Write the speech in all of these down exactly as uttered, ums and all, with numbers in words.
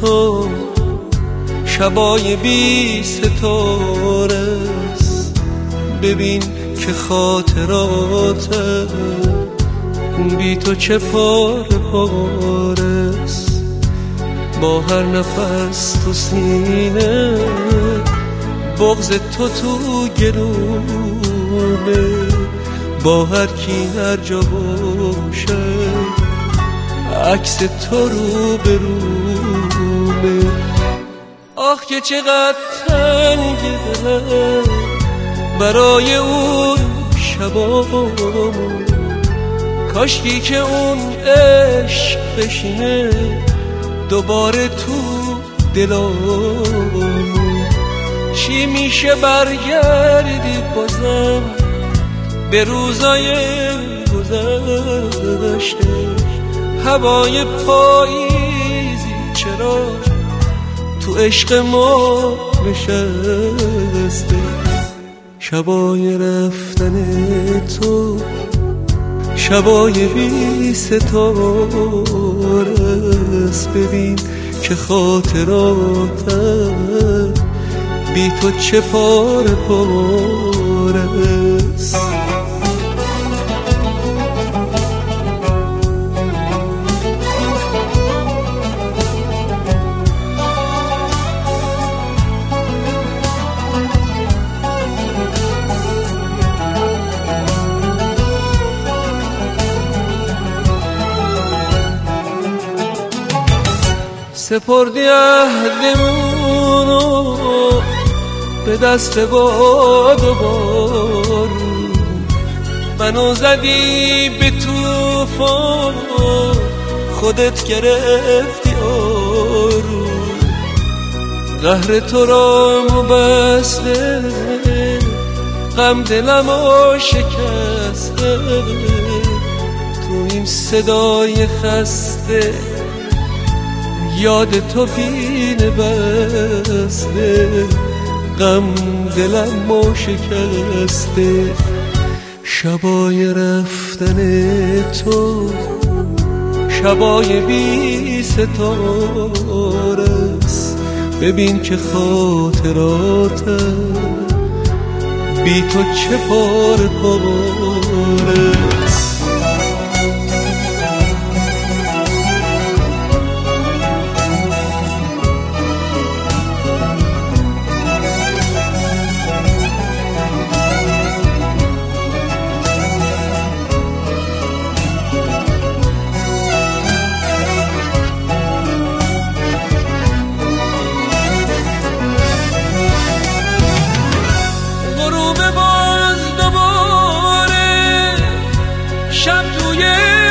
تو شبای بی ستاره است. ببین که خاطرات بی تو چه پاره پاره است. با هر نفس تو سینه بغض تو تو گلومه. با هر کی هر جا باشه عکس تو رو به رومه. آخ که چقدر تنگه دلم برای اون شبامون. کاشکی که اون عشق بشینه دوباره تو دلامون. چی میشه برگردی بازم به روزای گذشته؟ هوای پاییزی چرا تو عشق ما نشسته؟ شبای رفتن تو شبای بی ستاره است. ببین که خاطراتم بی تو چه پاره پاره است. سپردی عهدمونو به دست باد و بارون. منو زدی به طوفان خودت گرفتی آروم. قهر تو را مبسته غم دلمو شکسته. تو این صدای خسته یاد تو پینه بسته. غم دلمو شکسته. شبای رفتن تو شبای بی ستاره است. ببین که خاطراتم بی تو چه پاره پاره است. شب توی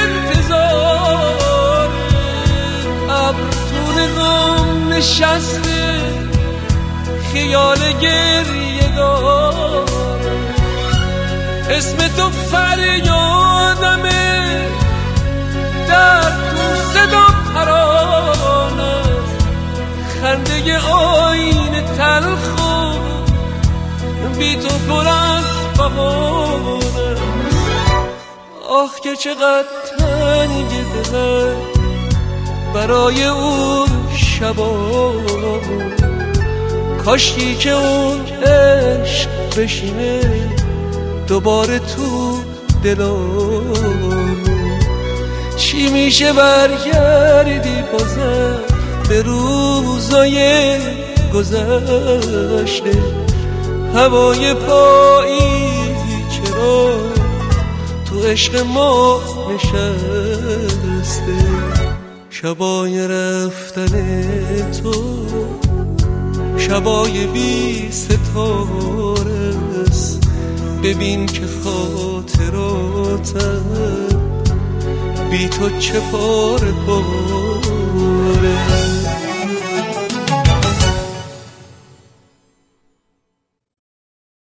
انتظار ابرتون غم نشسته خیال گریه داره. اسم تو فریادمه در تو صدا ترانه خنده آینه تلخو بی تو پر از بهانه. آخ که چقدر تنگه دلم برای اون شبامون. کاشکی که اون عشق بشینه دوباره تو دلامون. چی میشه برگردی بازم به روزای گذشته؟ هوای پاییزی چرا تو عشق ما نشسته؟ شبای رفتن تو شبای بی ستاره است. ببین که خاطراتم بی تو چه پاره پاره